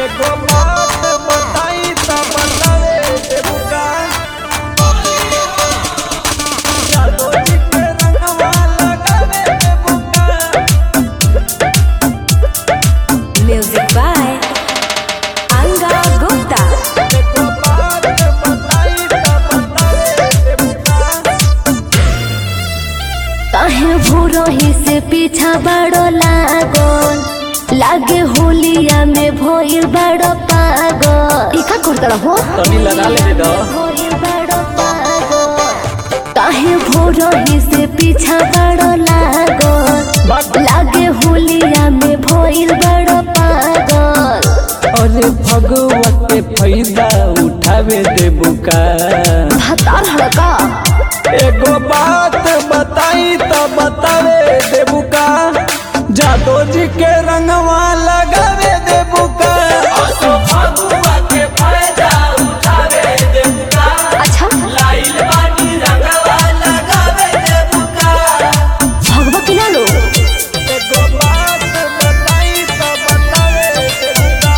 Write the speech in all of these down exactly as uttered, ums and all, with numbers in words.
एगो बात बताई त बतावे देबू का जादू जी के रंगवा लगावे देबू का। Music by Anga Gupta. एगो बात बताई त बतावे देबू का। काहे भोरही से पीछा बड़ो लागल, लागे होलिया में भइल बड़ो पागल। ई का करत रहो? तनी लगा ले दो। भइल बड़ो पागल। काहे भोरही से पीछा बड़ो लागल, लागे होलिया में भइल बड़ो पागल। अरे भगवा के फायदा उठावे देबू का। भतार हड़का एगो बात बताई त बतावे देबू का जादू जी के रंगवा लगावे देबू का। भगवा के फायदा उठावे देबू का। अच्छा लाइल बानी रंगवा लगावे देबू का। भगवा की ना लो। एगो बात बताई त बतावे देबू का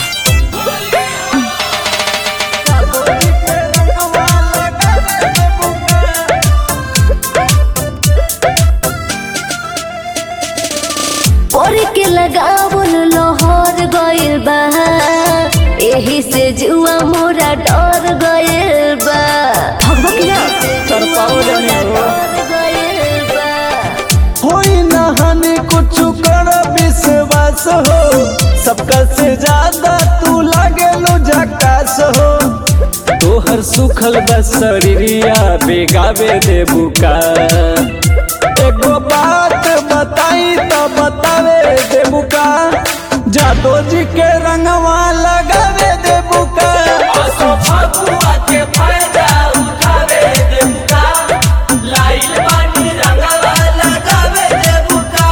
जादू जी के रंगवा लगावे देबू का। और के लगावल लोहर गइल बा, एही से जुआ मोरा डर गइल बा। भगवा की ना तर पाओ जाने हो। डर गइल बा। होई नहाने कुछ कर विश्वास हो, सबका से ज्यादा तू लागे लो झकास हो। तोहर सुखल बस शरीरिया बेगावे देबू का। एगो बात बताई त बतावे देबू का जादू जी के रंगवा लगावे देबू का। भगवा के फायदा उठावे देबू का। लाइल बानी रंगवा लगावे देबू का।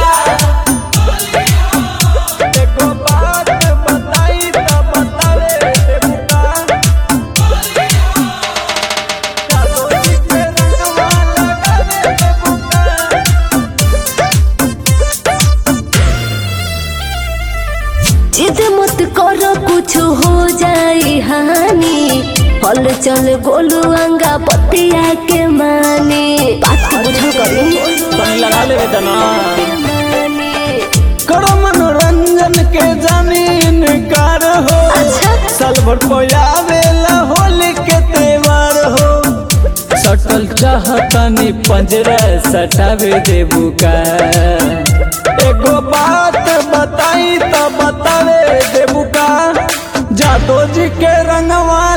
एगो बात बताई त बतावे देबू का जादू जी के रंगवा लगावे देबू का। जिद मत करो कुछ हो जाई हानि, हल चल गोलू अंगा पतिया के माने। बात को बुझल करी तनी लगा ले तना। करो मनोरंजन के जमीन कार हो। अच्छा साल भर पयावेला होली के त्योहार हो। सटल चाहतनी पंजरा सटावे देबू का। एगो बात बताई त बतावे देबू का जादू जी के रंगवा